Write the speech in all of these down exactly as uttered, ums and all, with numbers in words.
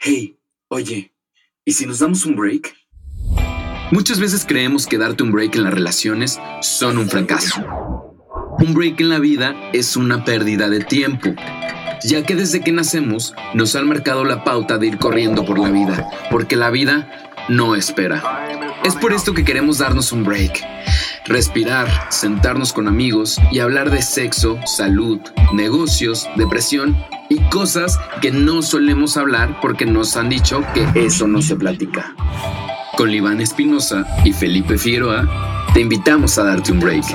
Hey, oye, ¿y si nos damos un break? Muchas veces creemos que darte un break en las relaciones son un fracaso. Un break en la vida es una pérdida de tiempo, ya que desde que nacemos nos han marcado la pauta de ir corriendo por la vida, porque la vida no espera. Es por esto que queremos darnos un break. Respirar, sentarnos con amigos y hablar de sexo, salud, negocios, depresión y cosas que no solemos hablar porque nos han dicho que eso no se platica. Con Liván Espinosa y Felipe Figueroa, te invitamos a darte un break.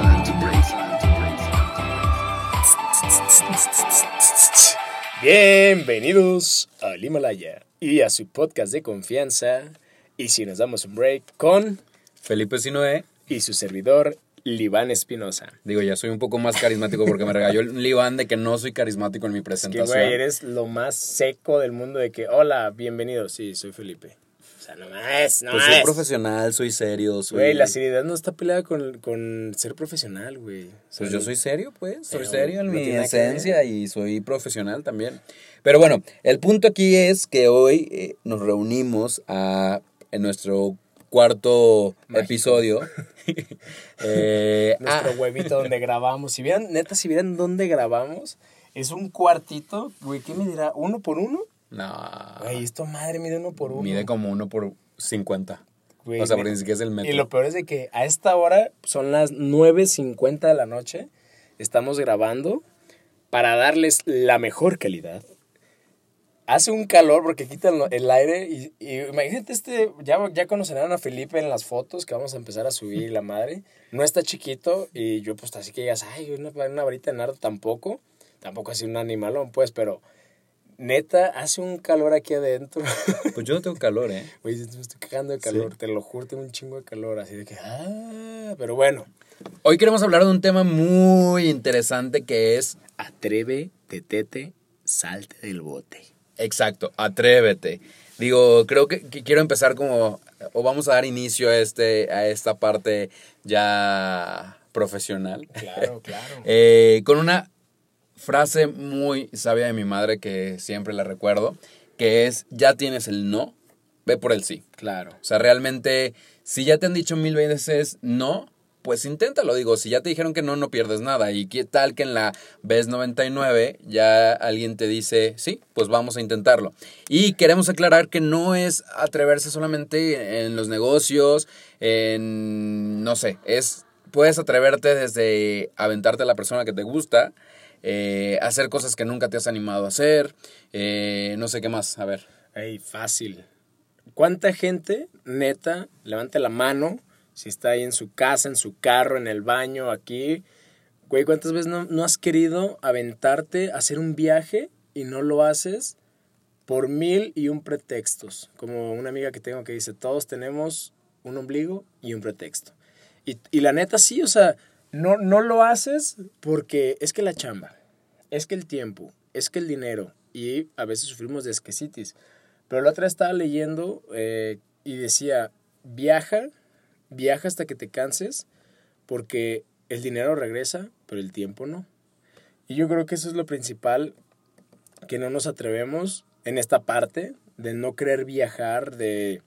Bienvenidos al Himalaya y a su podcast de confianza. Y si nos damos un break con Felipe Sinoé y su servidor Liván Espinosa. Digo, ya soy un poco más carismático porque me regaló el Liván de que no soy carismático en mi presentación. Es que, güey, eres lo más seco del mundo de que, hola, bienvenido. Sí, soy Felipe. O sea, no más, no pues más. soy profesional, soy serio, soy... Güey, la seriedad no está peleada con, con ser profesional, güey. O sea, pues yo soy serio, pues. Soy pero serio en no mi tiene esencia y soy profesional también. Pero bueno, el punto aquí es que hoy eh, nos reunimos a, en nuestro cuarto Mágico. episodio. eh, nuestro ah. huevito donde grabamos. Si vieran, neta, si vieran dónde grabamos, es un cuartito, güey, ¿qué me dirá? ¿Uno por uno? No. Güey, esto madre mide uno por uno. Mide como uno por cincuenta. Güey, o sea, porque ni siquiera es el metro. Y lo peor es de que a esta hora son las nueve cincuenta de la noche. Estamos grabando para darles la mejor calidad. Hace un calor porque quitan el aire y, y imagínate este, ya, ya conocerán a Felipe en las fotos que vamos a empezar a subir la madre. No está chiquito y yo pues así que digas, ay, una, una varita de nardo tampoco. Tampoco así un animalón pues, pero... Neta, hace un calor aquí adentro. Pues yo no tengo calor, ¿eh? Güey, me estoy cagando de calor. Sí. Te lo juro, tengo un chingo de calor. Así de que, ah, pero bueno. Hoy queremos hablar de un tema muy interesante que es... Atrévete, tete, salte del bote. Exacto, atrévete. Digo, creo que, que quiero empezar como... O vamos a dar inicio a, este, a esta parte ya profesional. Claro, claro. eh, con una... frase muy sabia de mi madre que siempre la recuerdo, que es, ya tienes el no, ve por el sí. Claro. O sea, realmente, si ya te han dicho mil veces no, pues inténtalo. Digo, si ya te dijeron que no, no pierdes nada. Y qué tal que en la vez noventa y nueve ya alguien te dice, sí, pues vamos a intentarlo. Y queremos aclarar que no es atreverse solamente en los negocios, en, no sé, es, puedes atreverte desde aventarte a la persona que te gusta, Eh, hacer cosas que nunca te has animado a hacer, eh, no sé qué más, a ver. Ey, fácil. ¿Cuánta gente, neta, levante la mano, si está ahí en su casa, en su carro, en el baño, aquí, güey, cuántas veces no, no has querido aventarte a hacer un viaje y no lo haces por mil y un pretextos? Como una amiga que tengo que dice, todos tenemos un ombligo y un pretexto. Y, y la neta sí, o sea... No, no lo haces porque es que la chamba, es que el tiempo, es que el dinero y a veces sufrimos de esquecitis. Pero la otra vez estaba leyendo eh, y decía, viaja, viaja hasta que te canses porque el dinero regresa, pero el tiempo no. Y yo creo que eso es lo principal, que no nos atrevemos en esta parte de no querer viajar, de...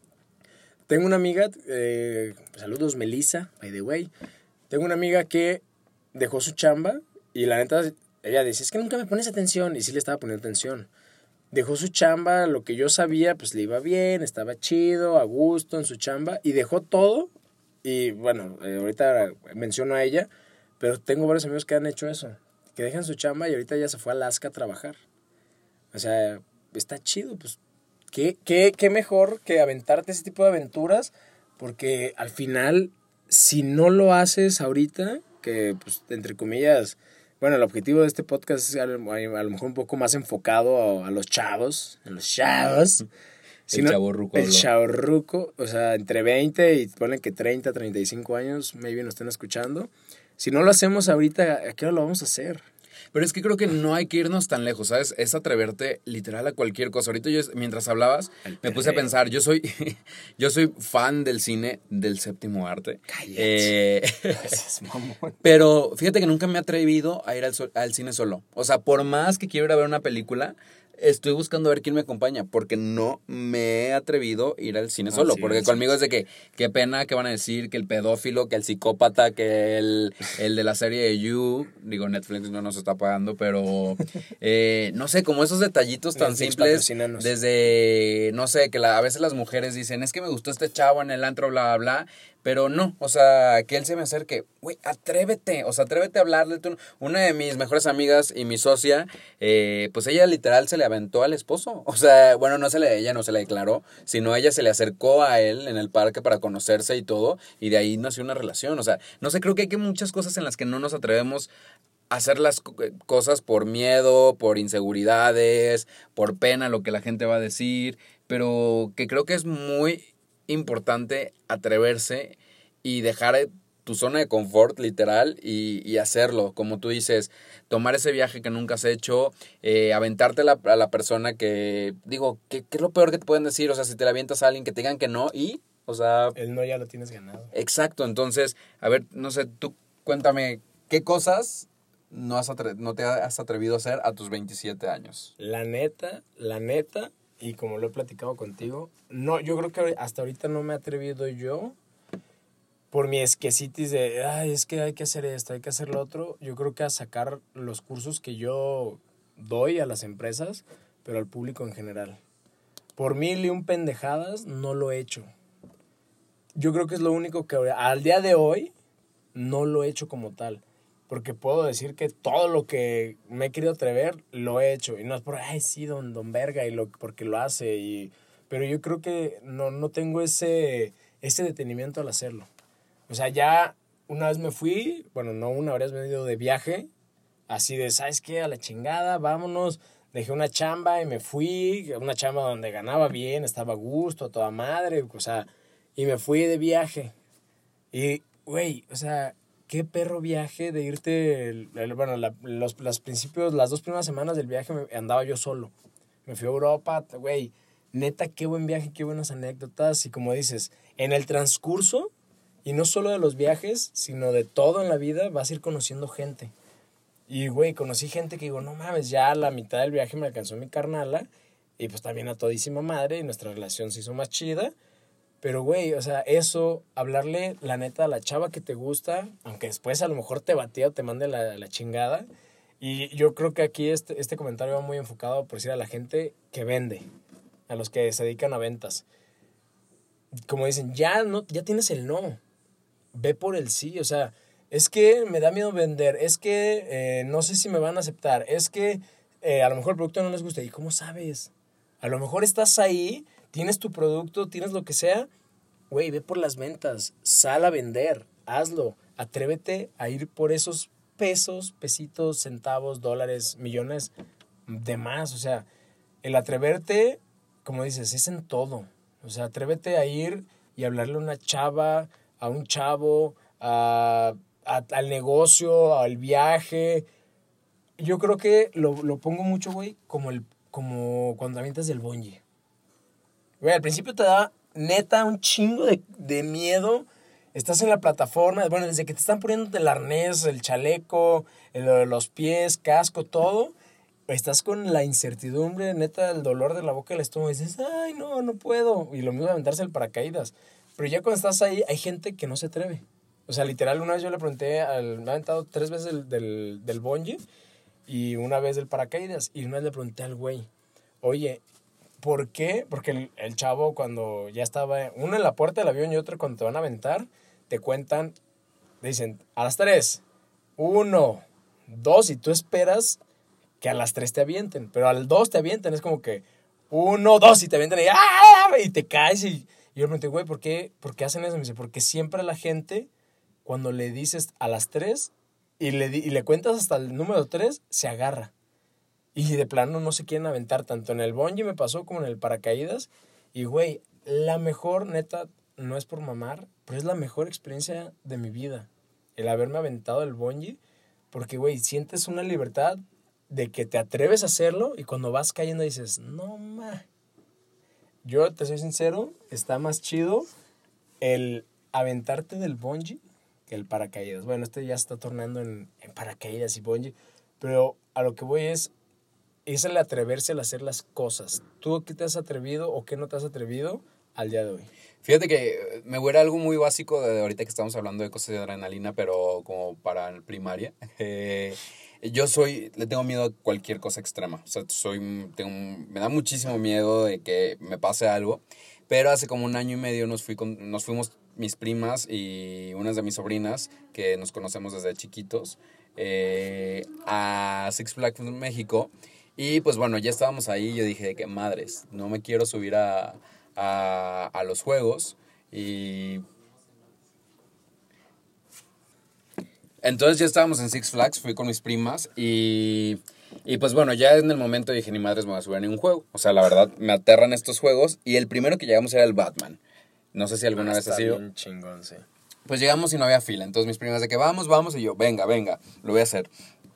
Tengo una amiga, eh, saludos Melissa, by the way. Tengo una amiga que dejó su chamba y la neta, ella dice, es que nunca me pones atención. Y sí le estaba poniendo atención. Dejó su chamba, lo que yo sabía, pues le iba bien, estaba chido, a gusto en su chamba. Y dejó todo. Y bueno, eh, ahorita menciono a ella, pero tengo varios amigos que han hecho eso. Que dejan su chamba y ahorita ya se fue a Alaska a trabajar. O sea, está chido, pues. ¿Qué, qué, qué mejor que aventarte ese tipo de aventuras? Porque al final... Si no lo haces ahorita, que pues entre comillas, bueno, el objetivo de este podcast es a lo, a lo mejor un poco más enfocado a, a los chavos, a los chavos. Si el no, chavorruco. El chavorruco, o sea, entre veinte y ponen que treinta, treinta y cinco años, maybe nos estén escuchando. Si no lo hacemos ahorita, ¿a qué hora lo vamos a hacer? Pero es que creo que no hay que irnos tan lejos, ¿sabes? Es atreverte literal a cualquier cosa. Ahorita yo, mientras hablabas, me puse a pensar, yo soy yo soy fan del cine del séptimo arte. Cállate. Eh, pero fíjate que nunca me he atrevido a ir al, al cine solo. O sea, por más que quiero ir a ver una película, estoy buscando a ver quién me acompaña, porque no me he atrevido a ir al cine solo, Así porque es. conmigo es de que, qué pena, que van a decir, que el pedófilo, que el psicópata, que el, el de la serie de You, digo, Netflix no nos está pagando, pero, eh, no sé, como esos detallitos tan Netflix, simples, patrocínanos. desde, no sé, que la, a veces las mujeres dicen, es que me gustó este chavo en el antro, bla, bla, bla, pero no, o sea, que él se me acerque, güey, atrévete, o sea, atrévete a hablarle. Tú, una de mis mejores amigas y mi socia, eh, pues ella literal se le aventó al esposo, o sea, bueno, no se le, ella no se le declaró, sino ella se le acercó a él en el parque para conocerse y todo, y de ahí nació una relación, o sea, no sé, creo que hay que muchas cosas en las que no nos atrevemos a hacer las co- cosas por miedo, por inseguridades, por pena, lo que la gente va a decir, pero que creo que es muy importante atreverse y dejar tu zona de confort, literal, y, y hacerlo. Como tú dices, tomar ese viaje que nunca has hecho, eh, aventarte la, a la persona que, digo, ¿qué, ¿qué es lo peor que te pueden decir? O sea, si te la avientas a alguien que te digan que no y, o sea, El no ya lo tienes ganado. exacto. Entonces, a ver, no sé, tú cuéntame, ¿qué cosas no, has atre- no te has atrevido a hacer a tus veintisiete años? La neta, la neta, y como lo he platicado contigo, no, yo creo que hasta ahorita no me he atrevido yo por mi esquecitis de, ay, es que hay que hacer esto, hay que hacer lo otro. Yo creo que a sacar los cursos que yo doy a las empresas, pero al público en general. Por mil y un pendejadas no lo he hecho. Yo creo que es lo único que al día de hoy no lo he hecho como tal. Porque puedo decir que todo lo que me he querido atrever lo he hecho. Y no es por, ay, sí, don, don verga, y lo, porque lo hace. Y, pero yo creo que no, no tengo ese, ese detenimiento al hacerlo. O sea, ya una vez me fui, bueno, no una, varias veces me he ido de viaje, así de, ¿sabes qué? A la chingada, vámonos. Dejé una chamba y me fui, una chamba donde ganaba bien, estaba a gusto, a toda madre, o sea, y me fui de viaje. Y, güey, o sea, qué perro viaje de irte, el- el- bueno, la- los, los principios, las dos primeras semanas del viaje me, andaba yo solo. Me fui a Europa, güey, neta, qué buen viaje, qué buenas anécdotas. Y como dices, en el transcurso, y no solo de los viajes, sino de todo en la vida, vas a ir conociendo gente. Y, güey, conocí gente que digo, no mames, ya a la mitad del viaje me alcanzó mi carnala, y pues también a todísima madre, y nuestra relación se hizo más chida. Pero, güey, o sea, eso, hablarle la neta a la chava que te gusta, aunque después a lo mejor te batía o te mande la, la chingada. Y yo creo que aquí este, este comentario va muy enfocado por decir a la gente que vende, a los que se dedican a ventas. Como dicen, ya, no, ya tienes el no, ve por el sí, o sea, es que me da miedo vender, es que eh, no sé si me van a aceptar, es que eh, a lo mejor el producto no les gusta. ¿Y cómo sabes? A lo mejor estás ahí, tienes tu producto, tienes lo que sea. Güey, ve por las ventas, sal a vender, hazlo, atrévete a ir por esos pesos, pesitos, centavos, dólares, millones de más. O sea, el atreverte, como dices, es en todo. O sea, atrévete a ir y hablarle a una chava, a un chavo, a, a- al negocio, al viaje. Yo creo que lo, lo pongo mucho, güey, como, el, como cuando avientas del bungee. Güey, al principio te da neta un chingo de, de miedo. Estás en la plataforma, bueno, desde que te están poniendo el arnés, el chaleco, el- los pies, casco, todo. Estás con la incertidumbre, neta, el dolor de la boca y el estómago. Y dices, ay, no, no puedo. Y lo mismo de aventarse el paracaídas. Pero ya cuando estás ahí, hay gente que no se atreve. O sea, literal, una vez yo le pregunté, al, me ha aventado tres veces del, del, del bungee y una vez del paracaídas. Y una vez le pregunté al güey, oye, ¿por qué? Porque el, el chavo cuando ya estaba, uno en la puerta del avión y otro cuando te van a aventar, te cuentan, dicen, a las tres, uno, dos, y tú esperas que a las tres te avienten, pero al dos te avienten, es como que uno, dos, y te avientan y, ¡ah! Y te caes. Y, y yo le pregunté, güey, ¿por qué, ¿por qué hacen eso? Me dice, porque siempre la gente, cuando le dices a las tres y le, di- y le cuentas hasta el número tres, se agarra. Y de plano no se quieren aventar. Tanto en el bungee me pasó como en el paracaídas. Y, güey, la mejor, neta, no es por mamar, pero es la mejor experiencia de mi vida. El haberme aventado el bungee. Porque, güey, sientes una libertad de que te atreves a hacerlo y cuando vas cayendo dices, no, ma. Yo, te soy sincero, está más chido el aventarte del bungee que el paracaídas. Bueno, este ya se está tornando en, en paracaídas y bungee. Pero a lo que voy es, es el atreverse al hacer las cosas. ¿Tú qué te has atrevido o qué no te has atrevido al día de hoy? Fíjate que me voy a algo muy básico de ahorita que estamos hablando de cosas de adrenalina, pero como para primaria. Eh, yo soy, le tengo miedo a cualquier cosa extrema. O sea, soy, tengo, me da muchísimo miedo de que me pase algo. Pero hace como un año y medio nos, fui con, nos fuimos mis primas y unas de mis sobrinas, que nos conocemos desde chiquitos, eh, a Six Flags México. Y pues bueno, ya estábamos ahí y yo dije que madres, no me quiero subir a... A, a los juegos y entonces ya estábamos en Six Flags, fui con mis primas y, y pues bueno, ya en el momento dije ni madres me voy a subir a ningún juego, o sea la verdad me aterran estos juegos y el primero que llegamos era el Batman, no sé si alguna Ah, vez ha está sido. bien chingón, sí. Pues llegamos y no había fila, entonces mis primas de que vamos, vamos y yo venga, venga, lo voy a hacer.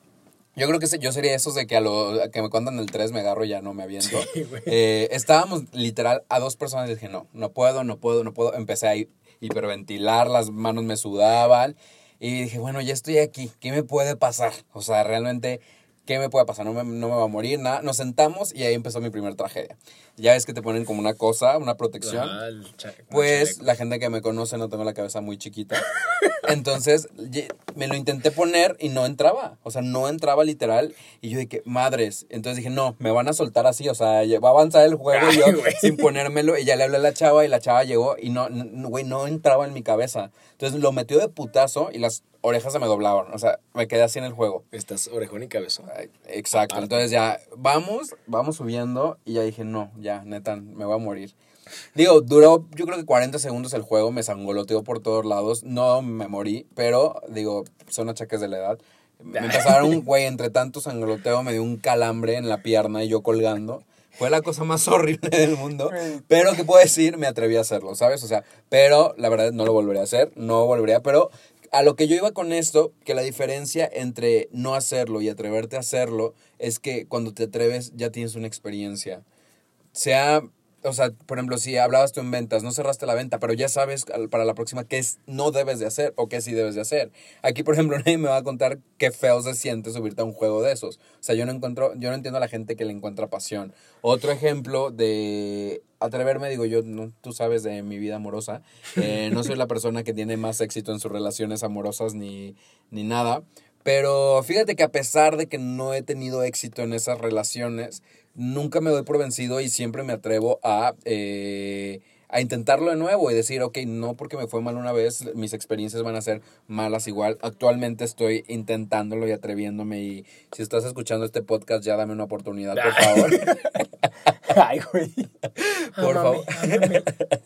Yo creo que yo sería esos de que a lo a que me cuentan el tres me agarro y ya no me aviento. Sí, eh, estábamos literal a dos personas y dije, no, no puedo, no puedo, no puedo. Empecé a hiperventilar, las manos me sudaban. Y dije, bueno, ya estoy aquí, ¿qué me puede pasar? O sea, realmente, ¿qué me puede pasar? No me, no me va a morir, nada. Nos sentamos y ahí empezó mi primera tragedia. Ya ves que te ponen como una cosa, una protección. Ajá, el cha- Pues chaleco. la gente que me conoce no tengo la cabeza muy chiquita. Entonces me lo intenté poner y no entraba. O sea, no entraba literal. Y yo dije, madres. Entonces dije, no, me van a soltar así. O sea, va a avanzar el juego y yo Ay, güey. sin ponérmelo. Y ya le hablé a la chava y la chava llegó y no, no, güey, no entraba en mi cabeza. Entonces lo metió de putazo y las orejas se me doblaban. O sea, me quedé así en el juego. Estás orejón y cabezón. Ay, exacto. Aparte. Entonces ya, vamos, vamos subiendo. Y ya dije, no, ya, neta, me voy a morir. Digo, duró yo creo que cuarenta segundos el juego, me sangoloteó por todos lados, no me morí, pero digo, son achaques de la edad. Me empezaron un güey, entre tanto sangoloteo, me dio un calambre en la pierna y yo colgando. Fue la cosa más horrible del mundo, pero ¿qué puedo decir? Me atreví a hacerlo, ¿sabes? O sea, pero la verdad no lo volvería a hacer, no volvería, pero a lo que yo iba con esto, que la diferencia entre no hacerlo y atreverte a hacerlo es que cuando te atreves ya tienes una experiencia. Sea... O sea, por ejemplo, si hablabas tú en ventas, no cerraste la venta, pero ya sabes para la próxima qué es, no debes de hacer o qué sí debes de hacer. Aquí, por ejemplo, nadie me va a contar qué feo se siente subirte a un juego de esos. O sea, yo no encuentro, yo no entiendo a la gente que le encuentra pasión. Otro ejemplo de atreverme, digo yo, no, tú sabes de mi vida amorosa, eh, no soy la persona que tiene más éxito en sus relaciones amorosas ni, ni nada. Pero fíjate que a pesar de que no he tenido éxito en esas relaciones, nunca me doy por vencido y siempre me atrevo a, eh, a intentarlo de nuevo y decir, ok, no porque me fue mal una vez, mis experiencias van a ser malas igual. Actualmente estoy intentándolo y atreviéndome y si estás escuchando este podcast ya dame una oportunidad, por favor. Ay, güey. Por Ámame, favor. ámame.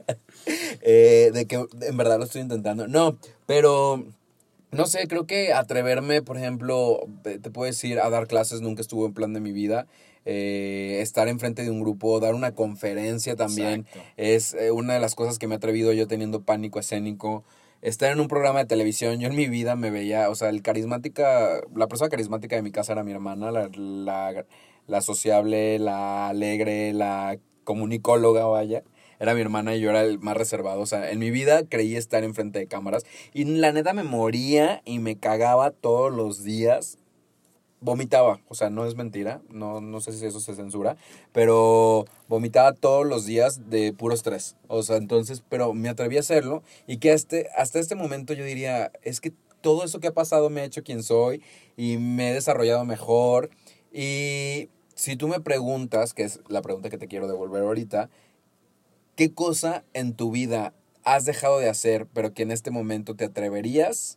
eh, de que en verdad lo estoy intentando. No, pero... No sé, creo que atreverme, por ejemplo, te puedo decir, a dar clases nunca estuvo en plan de mi vida. Eh, estar enfrente de un grupo, dar una conferencia también. Exacto. Es eh, una de las cosas que me he atrevido yo teniendo pánico escénico. Estar en un programa de televisión, yo en mi vida me veía, o sea, el carismática, la persona carismática de mi casa era mi hermana, la, la, la sociable, la alegre, la comunicóloga, vaya. Era mi hermana y yo era el más reservado. O sea, en mi vida creí estar enfrente de cámaras. Y la neta me moría y me cagaba todos los días. Vomitaba. O sea, no es mentira. No, no sé si eso se censura. Pero vomitaba todos los días de puro estrés. O sea, entonces, pero me atreví a hacerlo. Y que este, hasta este momento yo diría, es que todo eso que ha pasado me ha hecho quien soy. Y me he desarrollado mejor. Y si tú me preguntas, que es la pregunta que te quiero devolver ahorita, ¿qué cosa en tu vida has dejado de hacer, pero que en este momento te atreverías?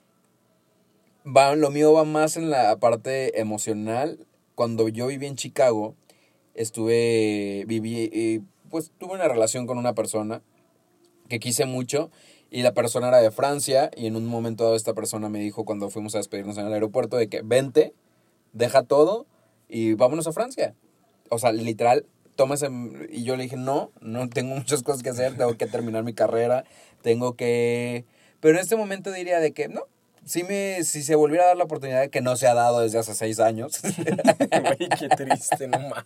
Va, lo mío va más en la parte emocional. Cuando yo viví en Chicago, estuve, viví, eh, pues tuve una relación con una persona que quise mucho y la persona era de Francia y en un momento dado esta persona me dijo cuando fuimos a despedirnos en el aeropuerto de que vente, deja todo y vámonos a Francia. O sea, literal, tómese, y yo le dije, no, no tengo muchas cosas que hacer, tengo que terminar mi carrera, tengo que... Pero en este momento diría de que, no, si, me, si se volviera a dar la oportunidad, que no se ha dado desde hace seis años, Güey, qué triste, no mames.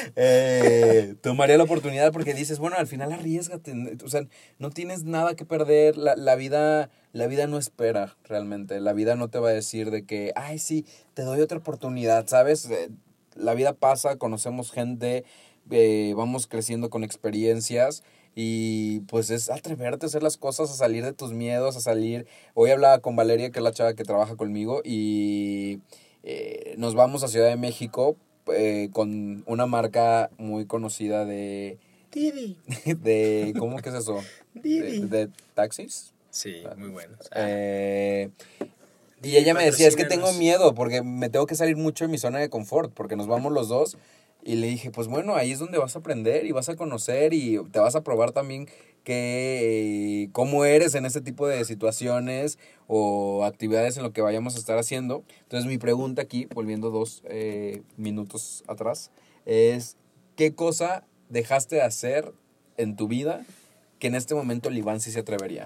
eh, tomaría la oportunidad porque dices, bueno, al final arriésgate, o sea, no tienes nada que perder, la, la vida... La vida no espera, realmente, la vida no te va a decir de que, ay, sí, te doy otra oportunidad, ¿sabes? la vida pasa, conocemos gente, eh, vamos creciendo con experiencias y pues es atreverte a hacer las cosas, a salir de tus miedos, a salir. Hoy hablaba con Valeria, que es la chava que trabaja conmigo, y eh, nos vamos a Ciudad de México eh, con una marca muy conocida de... Didi. de ¿cómo que es eso? Didi. De, de taxis. Sí, muy bueno. Eh, y ella me decía, es que tengo miedo porque me tengo que salir mucho de mi zona de confort porque nos vamos los dos. Y le dije, pues bueno, ahí es donde vas a aprender y vas a conocer y te vas a probar también que, cómo eres en este tipo de situaciones o actividades en lo que vayamos a estar haciendo. Entonces mi pregunta aquí, volviendo dos eh, minutos atrás, es ¿qué cosa dejaste de hacer en tu vida que en este momento el Iván sí se atrevería?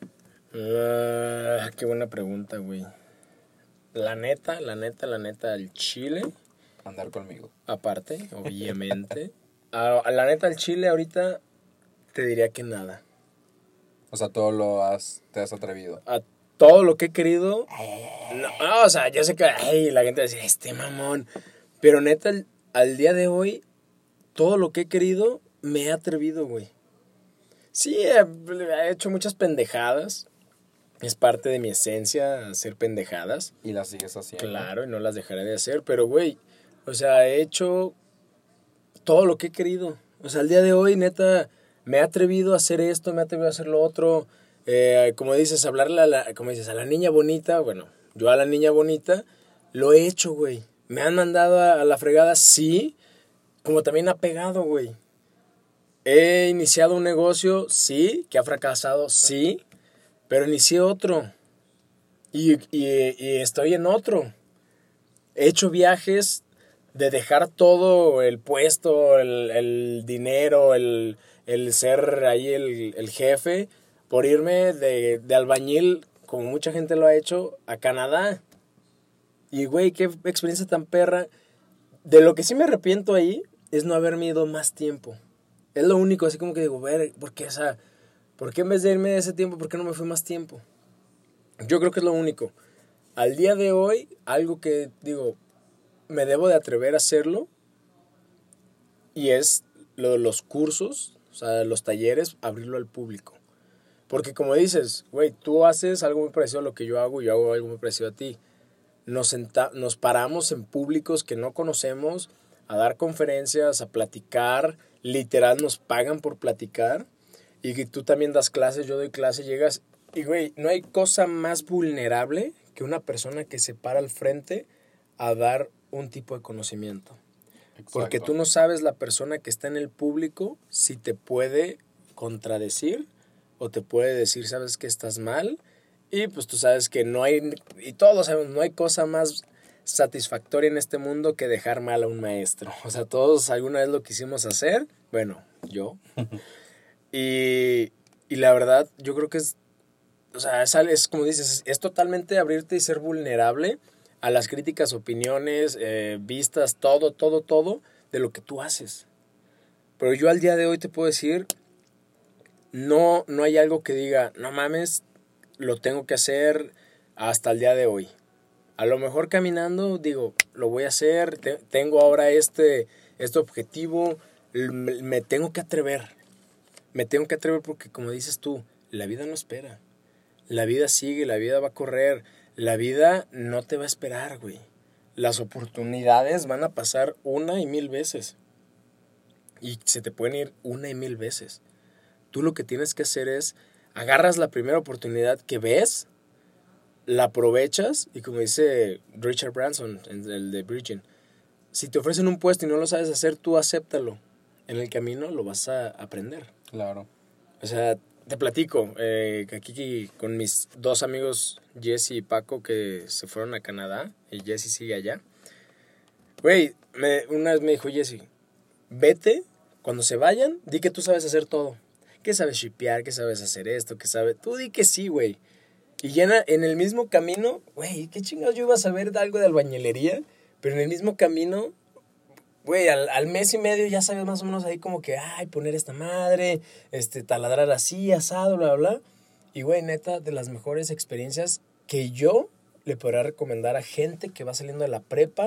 Uh, qué buena pregunta, güey. La neta, la neta, la neta, el chile... Andar conmigo. Aparte, obviamente. a, a la neta, el chile ahorita te diría que nada. O sea, todo lo has, te has atrevido. A todo lo que he querido. No, no, o sea, yo sé que ay, la gente va a decir, este mamón. Pero neta, al, al día de hoy, todo lo que he querido, me he atrevido, güey. Sí, he, he hecho muchas pendejadas. Es parte de mi esencia hacer pendejadas. Y las sigues haciendo. Claro, y no las dejaré de hacer. Pero, güey, o sea, he hecho todo lo que he querido. O sea, al día de hoy, neta, me he atrevido a hacer esto, me he atrevido a hacer lo otro. Eh, como dices, hablarle a la, como dices, a la niña bonita. Bueno, yo a la niña bonita lo he hecho, güey. Me han mandado a, a la fregada, sí. Como también ha pegado, güey. He iniciado un negocio, sí. Que ha fracasado, sí. Pero inicié otro. Y, y, y estoy en otro. He hecho viajes de dejar todo, el puesto, el, el dinero, el, el ser ahí el, el jefe, por irme de, de albañil, como mucha gente lo ha hecho, a Canadá. Y, güey, qué experiencia tan perra. De lo que sí me arrepiento ahí es no haberme ido más tiempo. Es lo único, así como que digo, ver, ¿por qué esa, por qué en vez de irme de ese tiempo, por qué no me fui más tiempo? Yo creo que es lo único. Al día de hoy, algo que digo, me debo de atrever a hacerlo, y es lo de los cursos, o sea, los talleres, abrirlo al público. Porque como dices, güey, tú haces algo muy parecido a lo que yo hago, y yo hago algo muy parecido a ti. Nos, senta- nos paramos en públicos que no conocemos a dar conferencias, a platicar, literal nos pagan por platicar, y que tú también das clases, yo doy clases, llegas, y güey, no hay cosa más vulnerable que una persona que se para al frente a dar un tipo de conocimiento. Exacto. Porque tú no sabes la persona que está en el público si te puede contradecir o te puede decir, sabes que estás mal, y pues tú sabes que no hay, y todos sabemos, no hay cosa más satisfactoria en este mundo que dejar mal a un maestro. O sea, todos alguna vez lo quisimos hacer, bueno, yo. y, y la verdad, yo creo que es, o sea, es, es como dices, es, es totalmente abrirte y ser vulnerable a las críticas, opiniones, eh, vistas, todo, todo, todo de lo que tú haces. Pero yo al día de hoy te puedo decir, no, no hay algo que diga, no mames, lo tengo que hacer hasta el día de hoy. A lo mejor caminando, digo, lo voy a hacer, te, tengo ahora este, este objetivo, me, me tengo que atrever. Me tengo que atrever porque, como dices tú, la vida no espera. La vida sigue, la vida va a correr. La vida no te va a esperar, güey. Las oportunidades van a pasar una y mil veces. Y se te pueden ir una y mil veces. Tú lo que tienes que hacer es, agarras la primera oportunidad que ves, la aprovechas, y como dice Richard Branson, el de Bridgen, si te ofrecen un puesto y no lo sabes hacer, tú acéptalo. En el camino lo vas a aprender. Claro. O sea, te platico, eh, que aquí con mis dos amigos, Jesse y Paco, que se fueron a Canadá, y Jesse sigue allá. Güey, me, una vez me dijo Jesse, vete, cuando se vayan, di que tú sabes hacer todo. Que sabes shipear, que sabes hacer esto, que sabes... Tú di que sí, güey. Y ya en el mismo camino, güey, qué chingados yo iba a saber de algo de albañilería, pero en el mismo camino, güey, al, al mes y medio ya sabes más o menos ahí como que, ay, poner esta madre, este, taladrar así, asado, bla, bla, bla. Y, güey, neta, de las mejores experiencias que yo le podría recomendar a gente que va saliendo de la prepa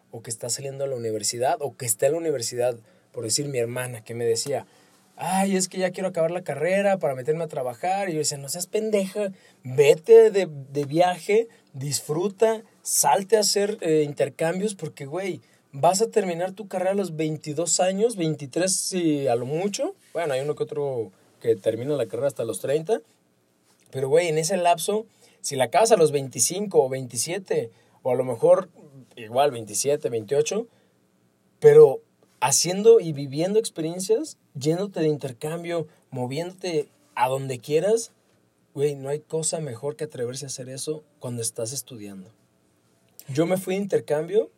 o que está saliendo a la universidad, o que está en la universidad, por decir mi hermana, que me decía, ay, es que ya quiero acabar la carrera para meterme a trabajar. Y yo decía, no seas pendeja, vete de, de viaje, disfruta, salte a hacer eh, intercambios, porque, güey, vas a terminar tu carrera a los veintidós años, veintitrés si a lo mucho. Bueno, hay uno que otro que termina la carrera hasta los treinta. Pero, güey, en ese lapso, si la acabas a los veinticinco o veintisiete, o a lo mejor igual veintisiete, veintiocho, pero haciendo y viviendo experiencias, yéndote de intercambio, moviéndote a donde quieras, güey, no hay cosa mejor que atreverse a hacer eso cuando estás estudiando. Yo me fui de intercambio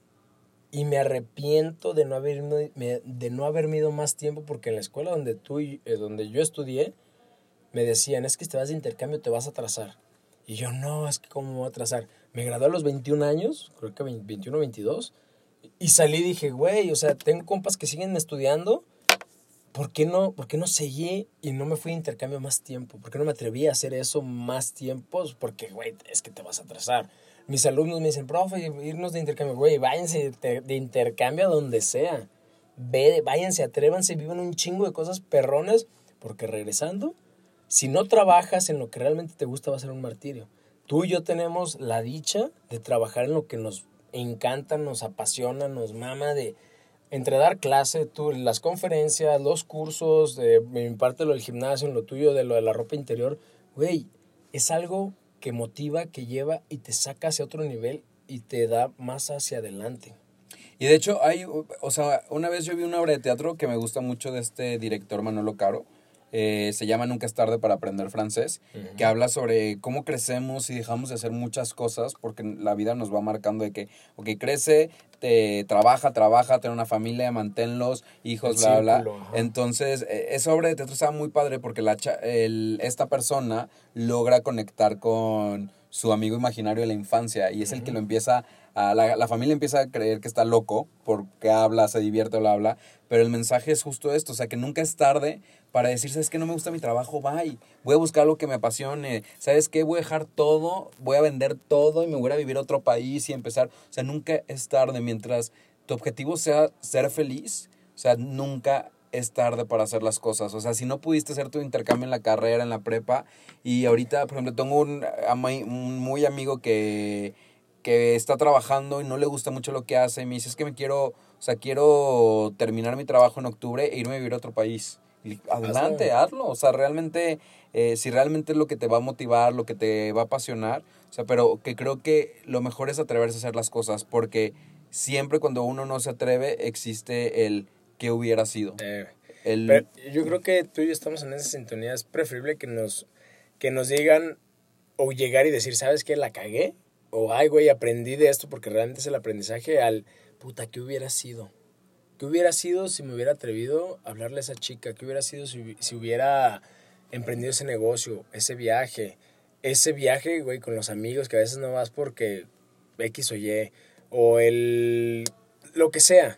y me arrepiento de no haberme, de no haberme ido más tiempo, porque en la escuela donde, tú, eh, donde yo estudié, me decían, es que si te vas de intercambio te vas a atrasar. Y yo, no, es que cómo me voy a atrasar. Me gradué a los veintiún años, creo que veintiuno, veintidós, y salí y dije, güey, o sea, tengo compas que siguen estudiando, ¿por qué no, por qué no seguí y no me fui de intercambio más tiempo? ¿Por qué no me atreví a hacer eso más tiempo? Porque, güey, es que te vas a atrasar. Mis alumnos me dicen, profe, irnos de intercambio. Güey, váyanse de, de intercambio a donde sea. Ve, váyanse, atrévanse, vivan un chingo de cosas perrones, porque regresando, si no trabajas en lo que realmente te gusta, va a ser un martirio. Tú y yo tenemos la dicha de trabajar en lo que nos encanta, nos apasiona, nos mama, de entre dar clase, tú, las conferencias, los cursos, de mi parte lo del gimnasio, en lo tuyo de lo de la ropa interior. Güey, es algo que motiva, que lleva y te saca hacia otro nivel y te da más hacia adelante. Y de hecho, hay, o sea, una vez yo vi una obra de teatro que me gusta mucho de este director Manolo Caro. Eh, se llama Nunca es tarde para aprender francés, uh-huh. que habla sobre cómo crecemos y dejamos de hacer muchas cosas porque la vida nos va marcando de que, ok, crece, te trabaja, trabaja, ten una familia, manténlos, hijos, bla, bla, bla. Entonces, eh, esa obra de teatro estaba muy padre porque la cha- el, esta persona logra conectar con su amigo imaginario de la infancia y es uh-huh. el que lo empieza a, la, la familia empieza a creer que está loco porque habla, se divierte, bla, bla, pero el mensaje es justo esto, o sea, que nunca es tarde para decir, ¿sabes qué? No me gusta mi trabajo, bye, voy a buscar algo que me apasione, ¿sabes qué? Voy a dejar todo, voy a vender todo y me voy a vivir a otro país y empezar, o sea, nunca es tarde, mientras tu objetivo sea ser feliz, o sea, nunca es tarde para hacer las cosas, o sea, si no pudiste hacer tu intercambio en la carrera, en la prepa, y ahorita, por ejemplo, tengo un, un muy amigo que... que está trabajando y no le gusta mucho lo que hace, y me dice, es que me quiero, o sea, quiero terminar mi trabajo en octubre e irme a vivir a otro país. Y adelante, hazlo. hazlo, o sea, realmente, eh, si realmente es lo que te va a motivar, lo que te va a apasionar, o sea, pero que creo que lo mejor es atreverse a hacer las cosas, porque siempre cuando uno no se atreve, existe el qué hubiera sido. Eh, el, pero yo creo que tú y yo estamos en esa sintonía, es preferible que nos, que nos digan, o llegar y decir, ¿sabes qué? La cagué. O, ay, güey, aprendí de esto porque realmente es el aprendizaje al, puta, ¿qué hubiera sido? ¿Qué hubiera sido si me hubiera atrevido a hablarle a esa chica? ¿Qué hubiera sido si, si hubiera emprendido ese negocio, ese viaje? Ese viaje, güey, con los amigos que a veces no vas porque X o Y, o el... lo que sea.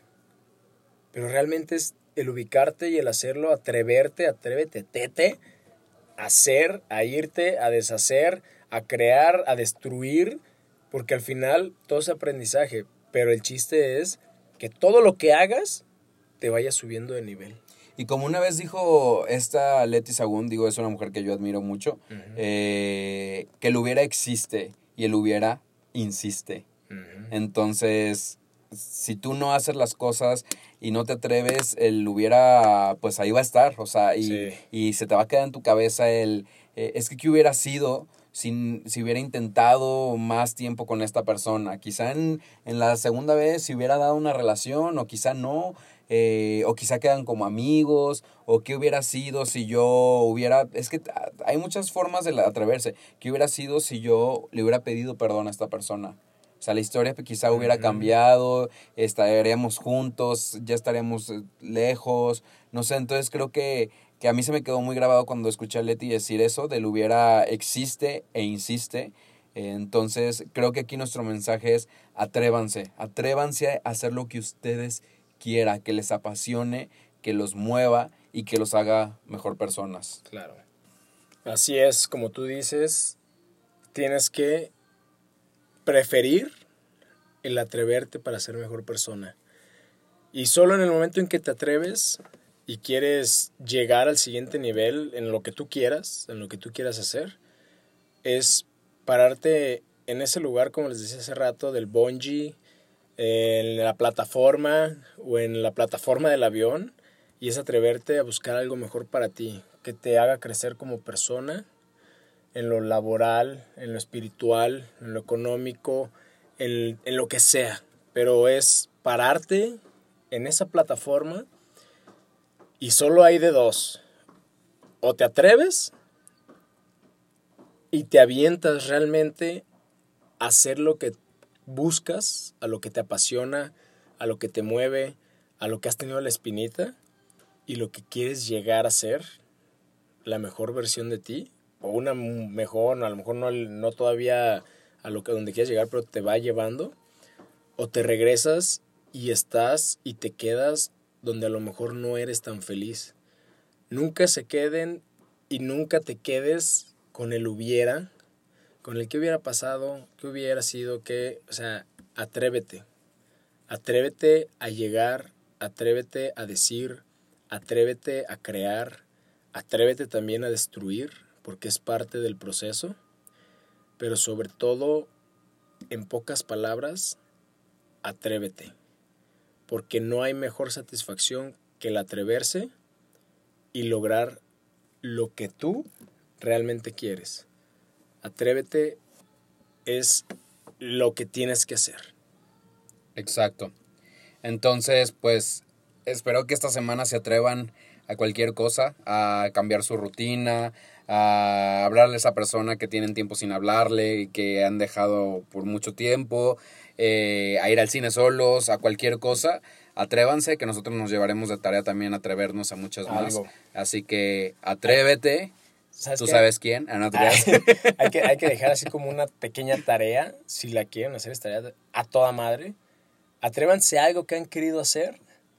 Pero realmente es el ubicarte y el hacerlo, atreverte, atrévete, tete, a hacer, a irte, a deshacer, a crear, a destruir. Porque al final todo es aprendizaje, pero el chiste es que todo lo que hagas te vaya subiendo de nivel. Y como una vez dijo esta Leti Sagún, digo, es una mujer que yo admiro mucho, uh-huh. eh, que el hubiera existe y el hubiera insiste. Uh-huh. Entonces, si tú no haces las cosas y no te atreves, el hubiera, pues ahí va a estar, o sea, y, sí. y se te va a quedar en tu cabeza el, eh, es que ¿qué hubiera sido? Si, si hubiera intentado más tiempo con esta persona, quizá en, en la segunda vez si hubiera dado una relación, o quizá no, eh, o quizá quedan como amigos, o qué hubiera sido si yo hubiera, es que hay muchas formas de atreverse, qué hubiera sido si yo le hubiera pedido perdón a esta persona. O sea, la historia quizá hubiera cambiado, estaríamos juntos, ya estaríamos lejos, no sé, entonces creo que que a mí se me quedó muy grabado cuando escuché a Leti decir eso, del hubiera existe e insiste. Entonces, creo que aquí nuestro mensaje es atrévanse, atrévanse a hacer lo que ustedes quieran, que les apasione, que los mueva y que los haga mejor personas. Claro. Así es, como tú dices, tienes que preferir el atreverte para ser mejor persona. Y solo en el momento en que te atreves y quieres llegar al siguiente nivel en lo que tú quieras, en lo que tú quieras hacer, es pararte en ese lugar, como les decía hace rato, del bungee, en la plataforma o en la plataforma del avión, y es atreverte a buscar algo mejor para ti, que te haga crecer como persona, en lo laboral, en lo espiritual, en lo económico, en, en lo que sea. Pero es pararte en esa plataforma y solo hay de dos. O te atreves y te avientas realmente a hacer lo que buscas, a lo que te apasiona, a lo que te mueve, a lo que has tenido la espinita y lo que quieres llegar a ser, la mejor versión de ti, o una mejor, a lo mejor no, no todavía a lo que donde quieres llegar, pero te va llevando, o te regresas y estás y te quedas donde a lo mejor no eres tan feliz. Nunca se queden y nunca te quedes con el hubiera, con el que hubiera pasado, qué hubiera sido, qué, o sea, atrévete. Atrévete a llegar, atrévete a decir, atrévete a crear, atrévete también a destruir, porque es parte del proceso, pero sobre todo, en pocas palabras, atrévete, porque no hay mejor satisfacción que el atreverse y lograr lo que tú realmente quieres. Atrévete es lo que tienes que hacer. Exacto. Entonces, pues, espero que esta semana se atrevan a cualquier cosa, a cambiar su rutina, a hablarle a esa persona que tienen tiempo sin hablarle y que han dejado por mucho tiempo, eh, a ir al cine solos, a cualquier cosa. Atrévanse, que nosotros nos llevaremos de tarea también a atrevernos a muchas más. Algo. Así que atrévete. ¿Sabes ¿Tú qué? sabes quién? Ah, no te creas. hay, que, hay que dejar así como una pequeña tarea, si la quieren hacer, esta tarea a toda madre. Atrévanse a algo que han querido hacer.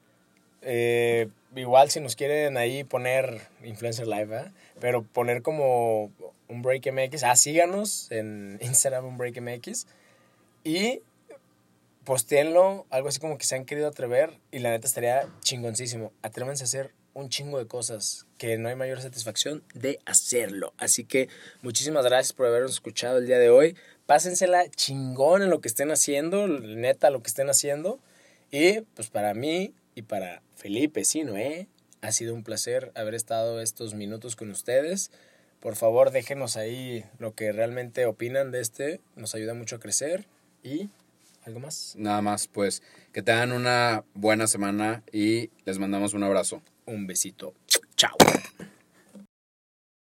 Eh, igual si nos quieren ahí poner Influencer Live, ¿eh? Pero poner como un Break M X. Ah, síganos en Instagram, un Break M X. Y postéenlo, algo así como que se han querido atrever. Y la neta estaría chingoncísimo. Atrévanse a hacer un chingo de cosas que no hay mayor satisfacción de hacerlo. Así que muchísimas gracias por habernos escuchado el día de hoy. Pásensela chingón en lo que estén haciendo, neta lo que estén haciendo. Y pues para mí y para Felipe, sí, ¿no? ¿Eh? Ha sido un placer haber estado estos minutos con ustedes. Por favor, déjenos ahí lo que realmente opinan de este. Nos ayuda mucho a crecer. ¿Y algo más? Nada más, pues, que tengan una buena semana y les mandamos un abrazo. Un besito. Chao.